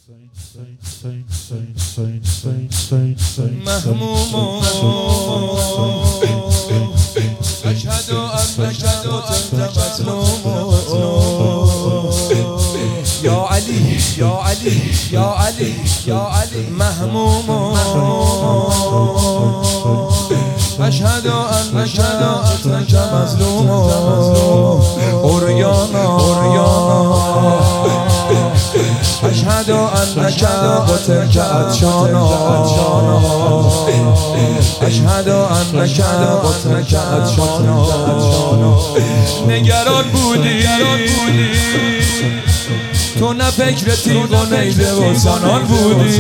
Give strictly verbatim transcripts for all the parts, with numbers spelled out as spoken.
مهموم أشهد أنك أنت مظلوم يا علي يا علي يا علي يا علي مهموم أشهد أنك أنت مظلوم أوريانا أوريانا أشهد أنك قتلت عطشانا أشهد أنك قتلت عطشانا نگران بودی تو نه فکر تیغ و نیزه و زنان بودی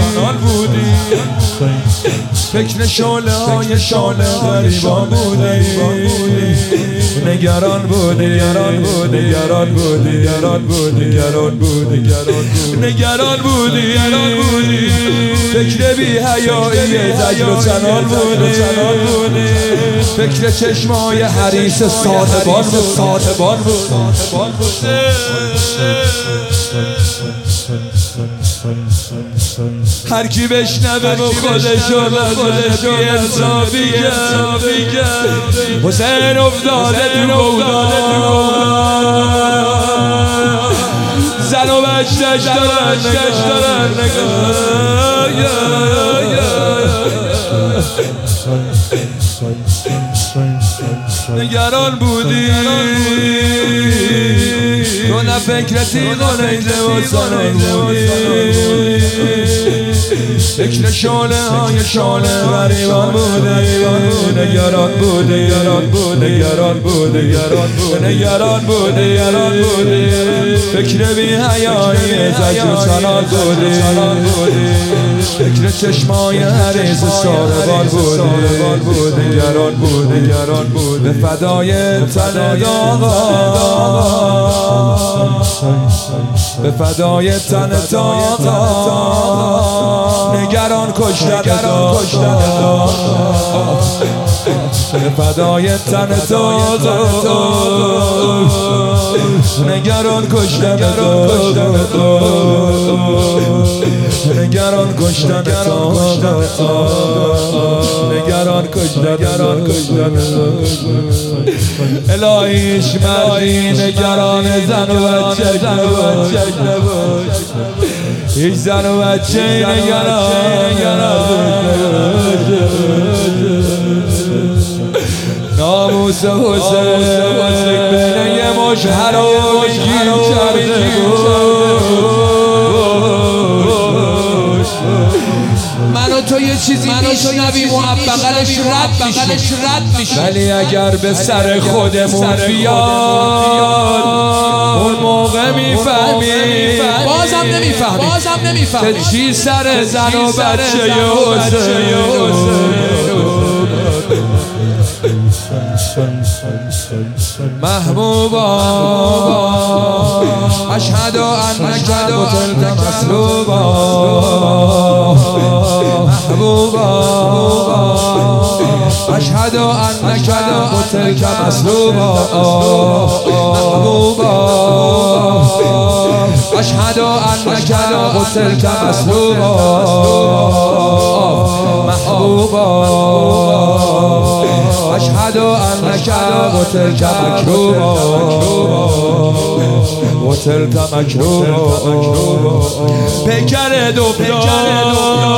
فکر شعله های شعله غریبان بودی نگران بودی نگران بودی نگران بودی نگران بودی نگران بودی نگران بودی فکر بی حیایی زجر و زنان بودی فکر چشمای حریص سادبان بود سادبان بود هر کی بشنوه و خودشو بزنه بی انصافی کرد حسین افتاده تو زن و بچه‌ش دارن نگران بودی تو نه فکر تیغ و نیزه و زنان بودی فکر شعله های شعله غریبان بودی نگران بودی نگران بودی نگران بودی نگران بودی نگران بودی فکر بی حیایی زجر و زنان بودی فکر چشمای حریص ساربان بودی نگران بودی نگران بودی به فدای تن آقا به فدای تن آقا نگران کشتن آقا به فدای تن آقا نگران کشتن آقا نگران کشتن آقا نگران کشتن الهیش مردی نگران زن و بچه نبود هیچ زن و بچه نگران ناموس حسین بین یه مش حرامی گیر کرده من و تو یه چیزی میشنویم و بغلش رد میشه ولی اگر به سر خودمون بیاد اون موقع میفهمیم بازم نمیفهمیم که چی سر زن و بچه حسین محبوبا اشهد انک قتلت مظلوما محبوبا اشهد انک قتلت مظلوما محبوبا اشهد انک قتلت مظلوما محبوبا اشهد انک قتلت مکروبا قتلت مکروبا پیکر دوبدار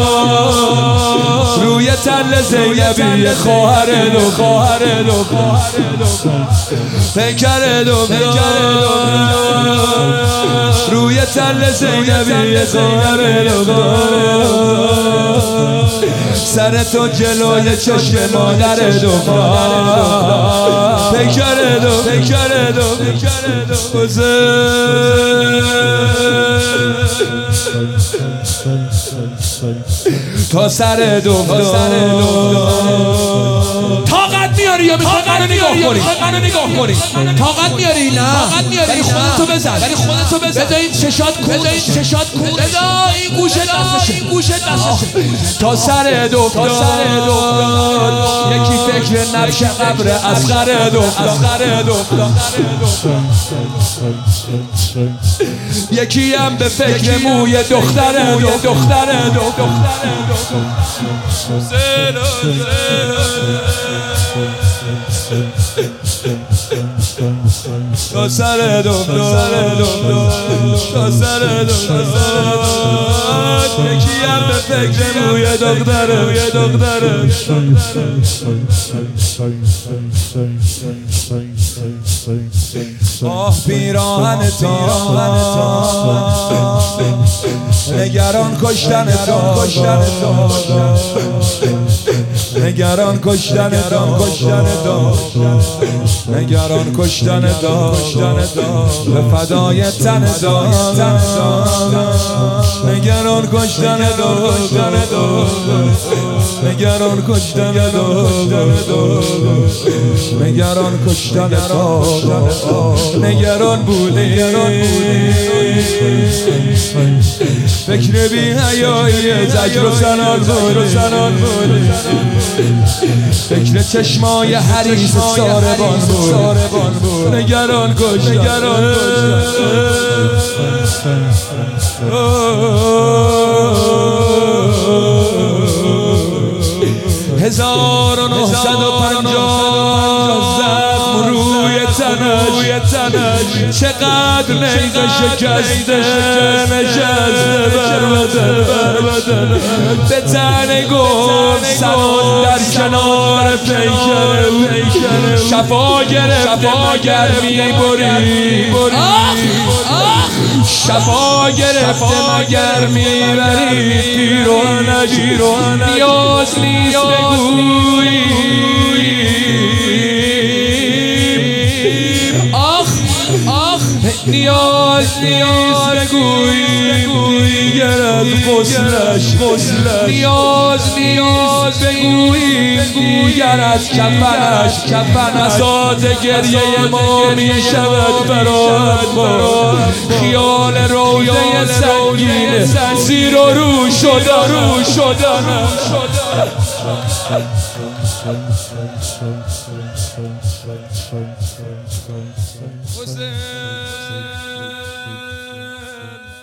روی تل زینبی خواهر دو خواهر دو پیکر دوبدار روی تل زینبی خواهر دو سر تو جلوی چشم مادر دختر پیکر دو پیکر دو تا سر دختر طاقت میاری یا میخوای منو نگاه کنی طاقت میاری نه ولی خودتو بزن ولی خودتو بزن بذار این چشات کور بذار این گوشه دستشه دستشه دستشه تا سر افتاد یکی فکر نبش قبر اصغر افتاد یکی هم به فکر موی دختر دختر تا سر افتاد تا سر افتاد یکی هم به فکر موی دختر دختر آه پیراهن تا نگران کشتن تا نگران کشتن تا کشتن تا نگران کشتن تا به فدای تن تا نگران کشتن تا نگران کشتن تا نگران کشتن تا نگران بودی فکر بی حیایی زجر و سنان بود فکر چشمای حریص ساربان بود نگران کش نگران هزار و نهصد و پنجاه زخم روی تنش چقدر نیزه شکسته نشسته بر بدن به تن گفت سنان در کنار پیکر شفا گرفته مگر میبری شفا گرفته مگر میبری پیرانش نیاز نیست بگویی آخ آخ نیاز نیست بگویی دیگر از غسلش نیاز نیاز بگویی دیگر از کفنش بساط گریه ما می شود برات خیال روضه سنگین زیر و رو شدن حسین